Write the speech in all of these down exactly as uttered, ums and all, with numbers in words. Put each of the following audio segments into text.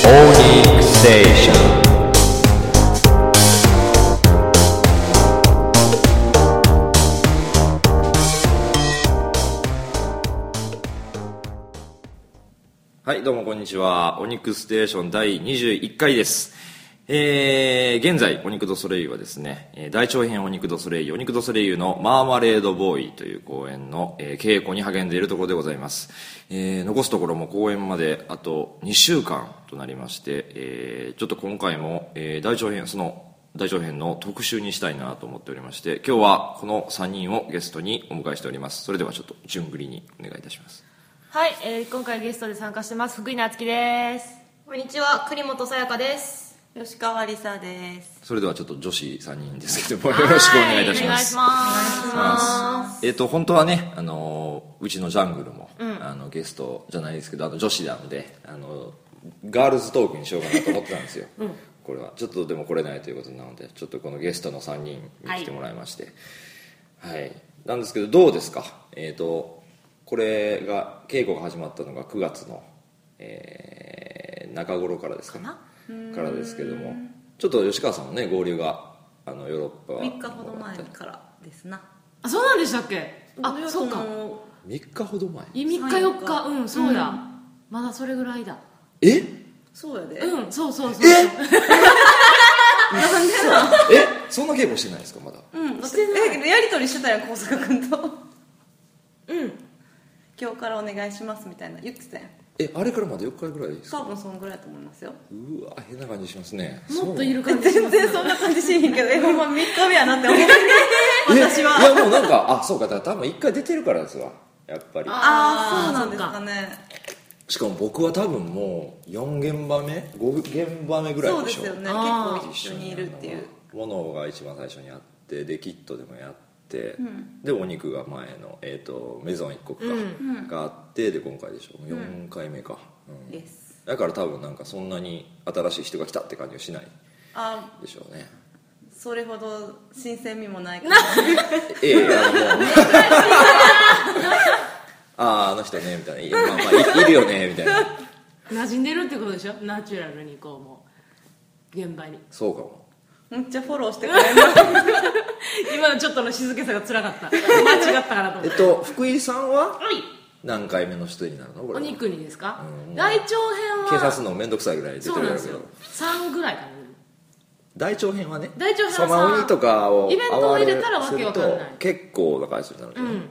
Onyx Station。はい、どうもこんにちは。オニックステーションだいにじゅういっかいです。えー、現在オニクドソレイユはですね、大長編オニクドソレイユオニクドソレイユのマーマレードボーイという公演の、えー、稽古に励んでいるところでございます。えー、残すところも公演まであとにしゅうかんとなりまして、えー、ちょっと今回も、えー、大長編その大長編の特集にしたいなと思っておりまして、今日はこのさんにんをゲストにお迎えしております。それではちょっと順繰りにお願いいたします。 はい、えー、今回ゲストで参加してます福井夏樹です。 こんにちは、栗本さやかです。 吉川梨沙です。 それではちょっと女子さんにんですけどもよろしくお願いいたします。 お願いします。 えっ、ー、と本当はね、あのうちのジャングルも、うん、あのゲストじゃないですけど、あの女子なので、あのガールズトークにしようかなと思ってたんですよ、うん、これはちょっとでも来れないということなので、ちょっとこのゲストのさんにんに来てもらいまして、はい、はい、なんですけど、どうですか。えっ、ー、とこれが稽古が始まったのがくがつの、えー、中頃からですかねからですけども、ちょっと吉川さんのね合流があのヨーロッパはみっかほど前からですな。 あ、そうなんでしたっけ。あ、そうか、 みっかほど前、 みっかよっか、うん、そうだ、うん、まだそれぐらいだ。 え、 そうやで、 うん、そうそうそう。 えなんでえ、そんな稽古してないですかまだ。 うん、だってえやり取りしてたやん小坂君と。うん、今日からお願いしますみたいな言ってたやん。 え、あれからまだよっかぐらいですか。 多分そんぐらいだと思いますよ。 うわ、変な感じしますね。 もっといる感じします。 全然そんな感じしへんけど、え、ほんまみっかめやなって思って私は。 いやもうなんか、あ、そうか、だから多分いっかい出てるからですわやっぱり。 ああ、そうなんですかね。 しかも僕は多分もうよんげんばめごげんばめぐらいでしょ。 そうですよね、結構一緒にいるっていうものが一番最初にあって、でキットでもやって、うん、でお肉が前の、えー、とメゾン一国か、うん、があって、で今回でしょ、よんかいめか、うんうん、だから多分なんかそんなに新しい人が来たって感じはしないでしょうね。 それほど新鮮味もないからええ、あのもうああ、あの人ねみたいな、まあまあ い, いるよねみたいな馴染んでるってことでしょ、ナチュラルにこうもう現場に。 そうかも。 めっちゃフォローしてくれる今のちょっとの静けさが辛かった間違ったかなと思って。 えっと福井さんは何回目の出演になるのこれ。 お肉にですか、うん、大長編は警察のめんどくさいぐらい出てるやろうけど、 さんぐらいかな。 大長編はね、 大長編はサマウニとかをイベントを入れたらわけわかんない、 結構な回数になるけど、うん、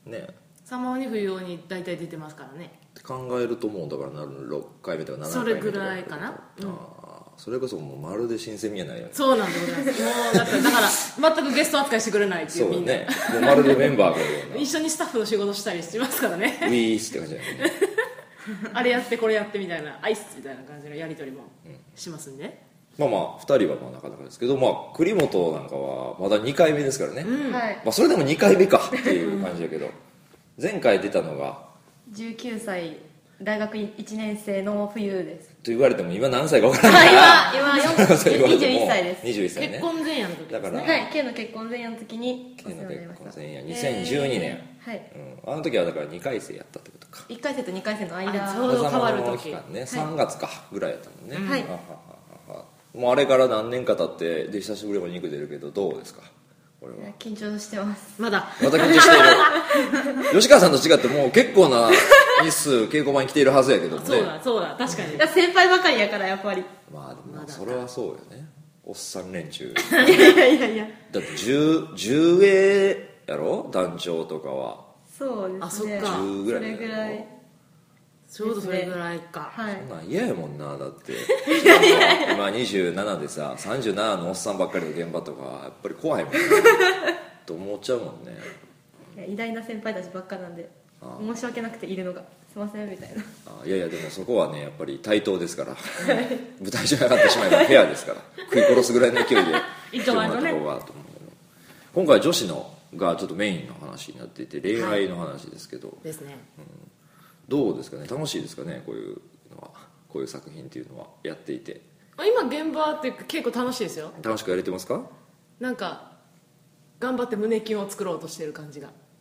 ね、 サマウニ冬用に大体出てますからねって考えると、もうだからろっかいめとかななかいめとかそれぐらいかな、うん、 あ、それこそもうまるで新鮮味やないよね。 そうなんでございます。もうだってだから全くゲスト扱いしてくれないっていう、みんなそうね、もうまるでメンバーがいるような一緒にスタッフの仕事したりしてますからね。 ウィースって感じだよねあれやってこれやってみたいな、アイスみたいな感じのやり取りもしますんで、 うん、まあまあふたりはまあなかなかですけど、まあ栗本なんかはまだにかいめですからね、うん、まあ、それでもにかいめかっていう感じだけど前回出たのがじゅうきゅうさい大学いちねん生の冬ですと言われても今何歳か分からないから今今にじゅういっさいです。 にじゅういっさいね、 結婚前夜の時ですね。 だからはい、K の結婚前夜の時に K の結婚前夜にせんじゅうにねん、はい、うん、あの時はだからにかい生やったってことか。 いっかい生とにかい生の間、 ちょうど変わる時期間ね、さんがつかぐらいやったもんね、 はい、 ははははもうあれから何年か経ってで久しぶりに肉出るけど、どうですかこれは。 緊張してます。 まだまた緊張している吉川さんと違ってもう結構な日数稽古場に来ているはずやけどね。 そうだそうだ、確かに先輩ばかりやからやっぱり。 まあでもそれはそうよね、おっさん連中いやいやいやいや、 だってじゅう栄やろ団長とかは。 そうですね、 あ、そっか、 じゅうぐらいそれぐらいちょうどそれぐらいか、 はい、 そんなん嫌やもんな。だって今にじゅうななでさ、さんじゅうななのおっさんばっかりの現場とかやっぱり怖いもんねと思っちゃうもんね。 いや、偉大な先輩たちばっかなんで申し訳なくているのがすいませんみたいな。 あ、いやいや、でもそこはねやっぱり対等ですから舞台上に上がってしまえばフェアですから食い殺すぐらいの勢いでいってもらったところがと思うけど、今回女子のがちょっとメインの話になっていて、恋愛の話ですけど、はい、 ですね、 うん、どうですかね、楽しいですかね、こういうのは、こういう作品っていうのはやっていて。 今現場って結構楽しいですよ。 楽しくやれてますか。 なんか頑張って胸キュンを作ろうとしてる感じが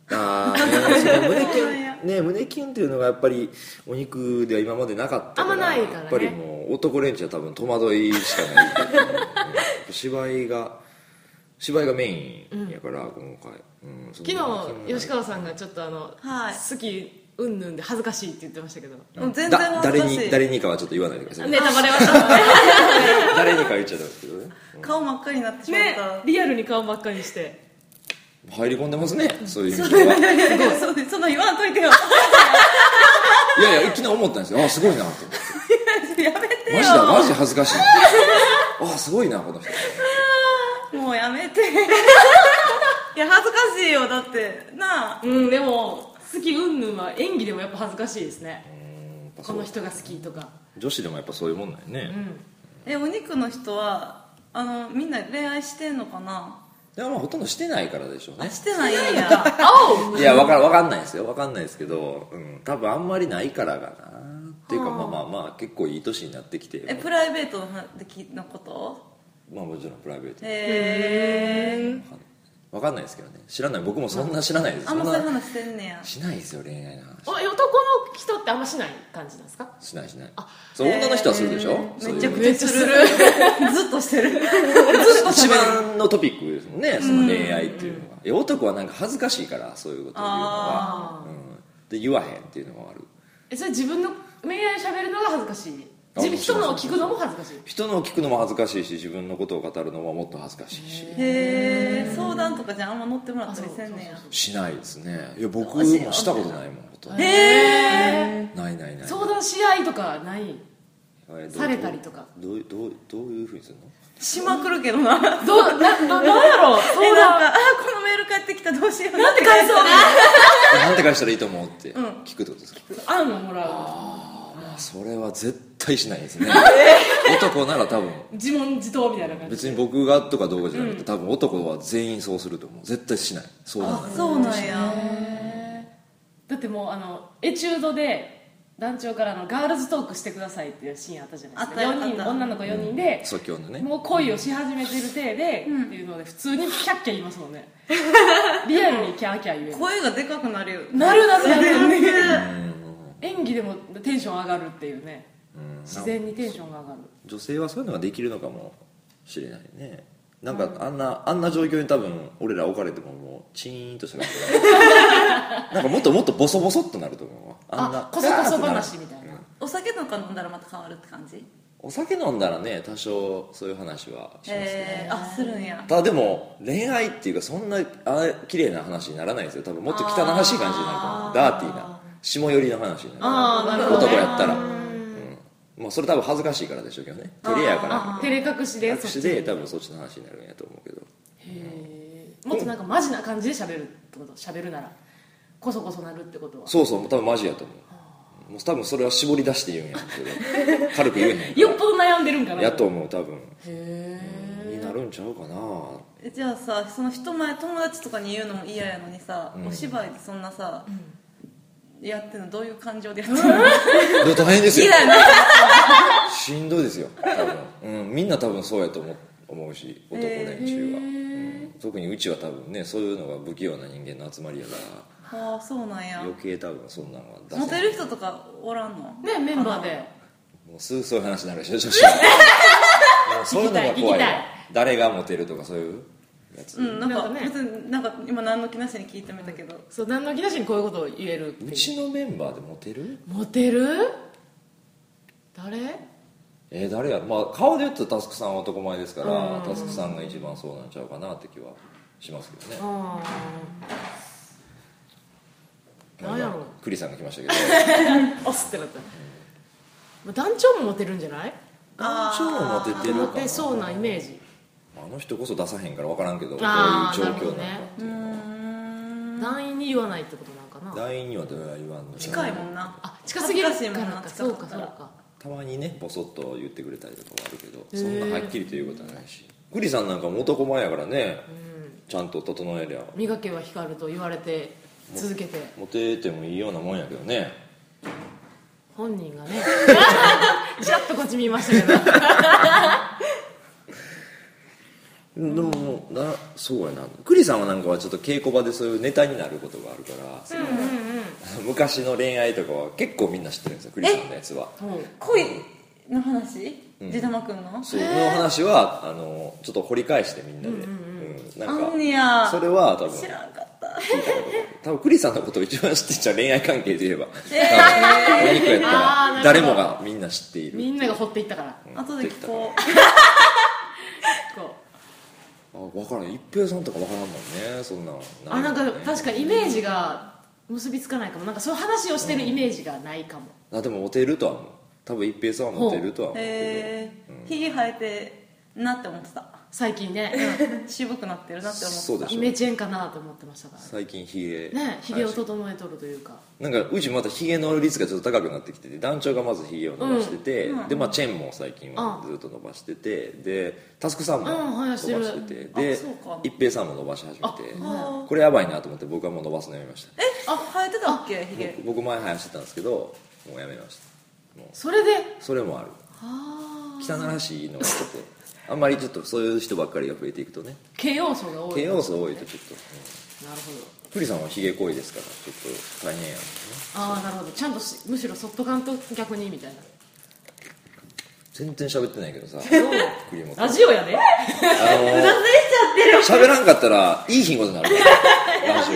ああ、ね、その胸キュンね、胸キュンっていうのがやっぱりお肉では今までなかったから、 あんまないからね、 やっぱりもう男連中は多分戸惑いしかないけど、うん、芝居が芝居がメインやから、うん、今回、うん、 昨日吉川さんがちょっとあの、はい、好きうんぬんで恥ずかしいって言ってましたけど、 うん、全然恥ずかしい。 誰に誰にかはちょっと言わないでください。 ネタバレはちょっとね誰にか言っちゃったんですけどね、 うん、顔真っ赤になってしまった、 ね、リアルに顔真っ赤にして入り込んでますね、そういう意味では。 いやいやいや、そうで、その言わんといてよ。 いやいや、いきなり思ったんですよ。あ、すごいなと思って。 やめてよ。 マジだ、マジ恥ずかしい。あ、すごいなこの人。 もうやめて。いや恥ずかしいよ、だってなあ。 うん、でも好きうんぬんは演技でもやっぱ恥ずかしいですね。うん、この人が好きとか。 女子でもやっぱそういうもんだよね。 うん、え、お肉の人はあのみんな恋愛してんのかな。 いや、まあほとんどしてないからでしょうね。 してないんや。 いや、わかわかんないですよ、わかんないですけど、うん、多分あんまりないからかなっていうか、まあまあまあ結構いい年になってきて。 え、プライベートののこと？ まあもちろんプライベート。 へえ。 わかんないですけどね、知らない、僕もそんな知らないです。 あんまそういう話してんねや。 しないですよ、恋愛の話。 男の人ってあんましない感じなんですか？ しないしない。あ、そう女の人はするでしょ。 めちゃくちゃする。ずっとしてる。ずっと一番のトピックですもんね、その恋愛っていうのは。え、男はなんか恥ずかしいからそういうことを言うのは、うん、で言わへんっていうのもある。 え、それ自分の恋愛喋るのが恥ずかしい？自分人のを聞くのも恥ずかしい？ 人のを聞くのも恥ずかしいし、自分のことを語るのももっと恥ずかしいし。 へえ。相談とかじゃあんま乗ってもらったりせんねや。 しないですね。いや、僕もしたことないもん、ほとんど。 へえ。 ないないない。 相談し合いとかない？されたりとか。 どうどうどういうふうにするの？ しまくるけどな。 どうな、な、なんやろう。 え、なんか、あ、このメール返ってきた、どうしよう。 なんて返そう。 なんて返したらいいと思うって聞くってことですか？ 案をもらう。 ああ、それは絶対しないですね。男なら多分自問自答みたいな感じ。 別に僕がとかどうかじゃなくて、多分男は全員そうすると思う。絶対しない。そうなんだ。 そうなんや。 だってもうあのエチュードで団長からのガールズトークしてくださいっていうシーンあったじゃないですか。よにん女の子よにんで、 即興のね、 もう恋をし始めてる体で、うん、っていうので普通にキャッキャ言いますもんね。リアルにキャーキャー言える。 声がでかくなるよ。 なるなるなる。演技でもテンション上がるっていうね。自然にテンションが上がる。 女性はそういうのができるのかもしれないね。なんかあんなあんな状況に多分俺ら置かれてももうチーンとした感じ。なんかもっともっとボソボソっとなると思うわ。あんなコソコソ話みたいな。 お酒とか飲んだらまた変わるって感じ？ お酒飲んだらね、多少そういう話はしますね。 えー、あ、するんや。 ただでも恋愛っていうかそんなあ綺麗な話にならないんですよ。多分もっと汚らしい感じになると思う。ダーティーな下寄りの話になる。 あー、なるほどね。 男やったら、うん、まあそれ多分恥ずかしいからでしょうけどね。照れやから照れ隠しで隠しで多分そっちの話になるんやと思うけど。 へえ。もっとなんかマジな感じで喋るってこと？喋るならコソコソなるってことは。 そうそう、多分マジやと思う。もう多分それは絞り出して言うんやけど軽く言えへん。 よっぽど悩んでるんかな。 やと思う、多分。 へえ。 になるんちゃうかな。 じゃあさ、その人前友達とかに言うのも嫌やのにさ、うん、お芝居でそんなさ、うん、やってんのどういう感情でやってるの？ 大変ですよ。 嫌やな。 しんどいですよ多分、うん、みんな多分そうやと思う思うし、男連中は、うん、特にうちは多分ね、そういうのが不器用な人間の集まりやから。 ああ、そうなんや。 余計多分そんなのは出せない。モテる人とかおらんの？ ね、メンバーでもうすぐそういう話になるでしょ女子は。もうそういうのが怖いわ。誰がモテるとかそういうやつ。 うん、なんか、 なんかね、 別になんか今何の気なしに聞いてみたけど、 そう、何の気なしにこういうことを言えるっていう。 うちのメンバーでモテる？ モテる？誰？ えー、誰やろ。まあ顔で言うとタスクさんは男前ですから、タスクさんが一番そうなんちゃうかなって気はしますけどね。ああ、なんやろう。クリさんが来ましたけどおっすってなった、うん、団長もモテるんじゃない？ 団長もモテてるかな。 モテそうなイメージ。 あの人こそ出さへんから分からんけど、こういう状況なんだっていうのは。 団員に言わないってことなんかな。 団員にはどうや言わんの。 近いもんな。 あ、近すぎるからか。そうかそうか。 たまにねボソッと言ってくれたりとかはあるけど、そんなはっきりということはないし。クリさんなんかも男前やからね、うん、ちゃんと整えりゃ磨けは光ると言われて続けてモテてもいいようなもんやけどね。 本人がねちらっとこっち見ましたけどでもなそうやなクリさんはなんかはちょっと稽古場でそういうネタになることがあるから、うんうんうん、昔の恋愛とかは結構みんな知ってるんですよクリさんのやつは。 恋の話、うん、ジダマくんのそうの話はあのちょっと掘り返してみんなで、うんうんうん、なんかあんねやそれは多分知らんかった聞いたことが多分クリさんのことを一番知ってんじゃ恋愛関係で言えば、えー、お肉やったら誰もがみんな知っているみんなが掘っていったから、 うん、後で聞こうこうあ分からん一平さんとか分からんもんねそんなあなんか確かイメージが結びつかないかもなんかそういう話をしてるイメージがないかも、 うん、あでもモテるとは思う多分一平さんはモテるとは思うけどへえひげ生えてなって思ってた最近ね、 うん、渋くなってるなって思ってたそうでしょイメチェンかなと思ってましたから最近ひげねひげを整えとるというかなんかうちまたひげの率がちょっと高くなってきてて団長がまずひげを伸ばしてて、うん、でまあチェーンも最近はずっと伸ばしててでタスクさんも伸ばしてて、うん、で一平さんも伸ばし始めてこれやばいなと思って僕はもう伸ばすのやめましたえあ生えてたっけひげ僕前生やしてたんですけどもうやめましたもうそれでそれもある汚らしいのがちょっとあんまりちょっとそういう人ばっかりが増えていくとね形容素が多い形容素多いとちょっと、 うん、なるほどクリさんはヒゲ濃いですからちょっと大変やんねああなるほどちゃんとむしろそっとかんと逆にみたいな全然喋ってないけどさクリもラジオやねあのー、 うなずいちゃってる喋らんかったらいい品語になるからラジ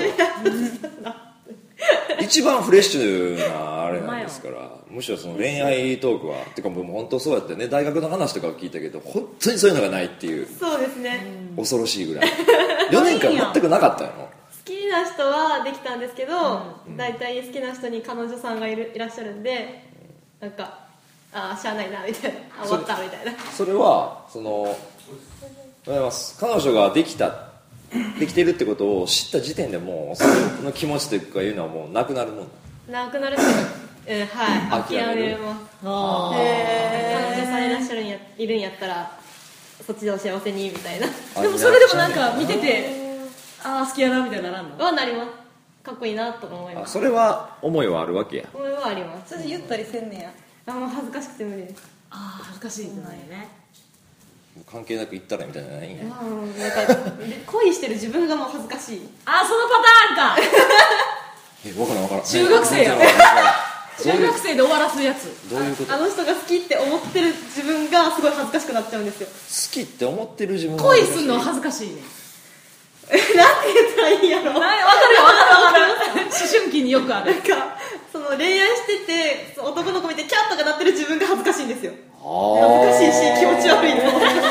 オ一番フレッシュなあれなんですからむしろその恋愛トークはてかもう本当そうやってね大学の話とかを聞いたけど本当にそういうのがないっていうそうですね恐ろしいぐらいよねんかん全くなかったよ好きな人はできたんですけど大体、うん、好きな人に彼女さんがいるいらっしゃるんでなんかああしゃあないなみたいなあ終わったみたいなそれはそのございます彼女ができたできてるってことを知った時点でもうその気持ちというかいうのはもうなくなるもんなくなるっていうか、うん、はい諦めますあへ彼女さんいらっしゃるんやいるんやったらそっちでお幸せにみたいなでもそれでもなんか見ててああ好きやなみたいなならんのはなりますかっこいいなと思いますあそれは思いはあるわけや思いはありますそれで言ったりせんねやあもう恥ずかしくて無理ですああ恥ずかしいってないよね関係なく言ったらみたいなのないんやなんか恋してる自分がもう恥ずかしいあそのパターンかえ分からん分からん中学生やろ中学生で終わらすやつどういうことあ, あの人が好きって思ってる自分がすごい恥ずかしくなっちゃうんですよ好きって思ってる自分が恋すんの恥ずかしいねなんて言ったらいいんやろ分かる分かる分かる思春期によくあるなんかその恋愛してて男の子見てキャッとかなってる自分が恥ずかしいんですよ恥ずかしいし気持ち悪いの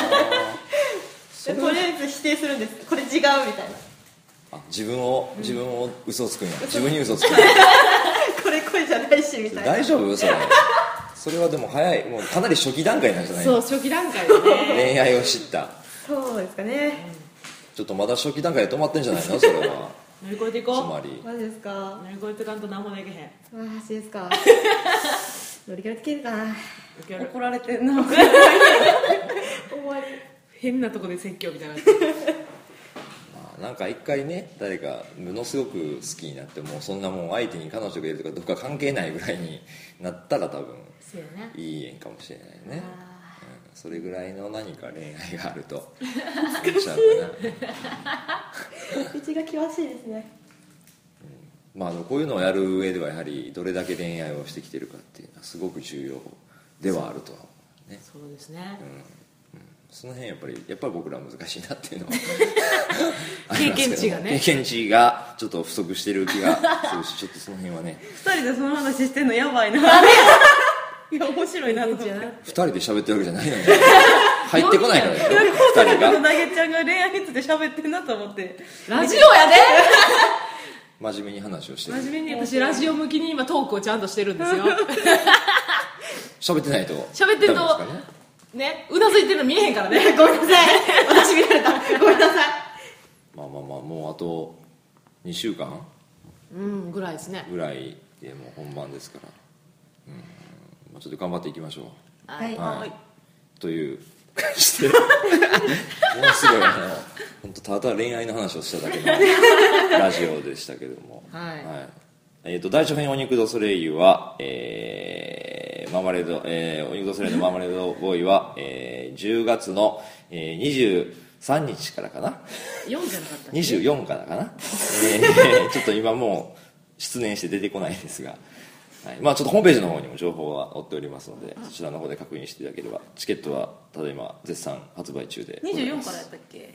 とりあえず否定するんですこれ違うみたいなあ自分を自分を嘘をつくんや自分に嘘をつくんやこれ恋じゃないしみたいな大丈夫それそれはでも早いもうかなり初期段階なんじゃないそう初期段階でね恋愛を知ったそうですかねちょっとまだ初期段階で止まってんじゃないのそれは乗り越えていこうつまりマジですか乗り越えていかんと何もできへんマジですか乗り越えていけるかな怒られてんな終わり変なとこで説教みたいなまあなんか一回ね誰かものすごく好きになってもそんなもん相手に彼女がいるとかどうか関係ないぐらいになったら多分そうやねいい縁かもしれないね、うん、それぐらいの何か恋愛があると難しい道が険しいですね、 うん、まあこういうのをやる上ではやはりどれだけ恋愛をしてきてるかっていうのはすごく重要ではあるとは思うねそうですね、 うんその辺やっぱりやっぱり僕らは難しいなっていうのは経験値がね経験値がちょっと不足してる気がするしちょっとその辺はね二人でその話してんのやばいないや面白いなと思って二人で喋ってるわけじゃないのに入ってこないからね二人がなげちゃんが恋愛について喋ってんなと思ってラジオやで真面目に話をしてる真面目に私ラジオ向きに今トークをちゃんとしてるんですよ喋ってないと喋ってるとね、うなずいてるの見えへんからねごめんなさい私見られたごめんなさいまあまあまあもうあとにしゅうかんうんぐらいですねぐらいでもう本番ですからうん、まあ、ちょっと頑張っていきましょうはい、 はいはい、 という感じでもうすごいあの本当ただ恋愛の話をしただけのラジオでしたけどもはい、はいえー、と大長編お肉ドソレイユは、えー、マーマレード、えー、お肉ドソレイユのマーマレードボーイは、えー、じゅうがつの、えー、にじゅうさんにちからかなよんじゃなかったっけにじゅうよっかからかな、えー、ちょっと今もう失念して出てこないですが、はい、まあちょっとホームページの方にも情報が載っておりますので、そちらの方で確認していただければ。チケットはただいま絶賛発売中でにじゅうよんからやったっけ？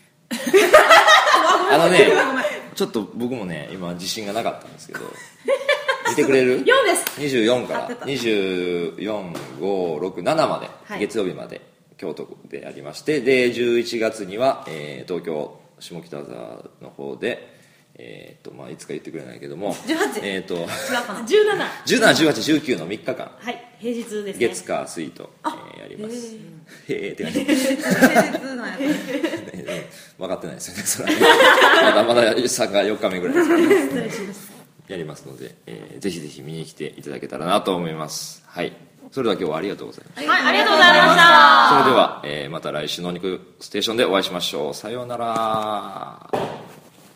あのね、ちょっと僕もね今自信がなかったんですけど見てくれる？ よんですにじゅうよんからにじゅうよん、ご、ろく、しちまで、 はい、 月曜日まで京都でありまして、でじゅういちがつには、えー、東京下北沢の方で、えーとまあ、いつか言ってくれないけどもじゅうはち、 えー、と違うかなじゅうなな、 じゅうなな、じゅうはち、じゅうくのみっかかん、 はい平日ですね。 月火水と、えーやります。へえって感じ平日なんや分かってないですよねそれはねまだまださんがよっかめぐらいですからね失礼しますやりますので、えーぜひぜひ見に来ていただけたらなと思います。はい、それでは今日はありがとうございました。 はい、ありがとうございました。 それでは、えーまた来週のお肉ステーションでお会いしましょう。さようなら。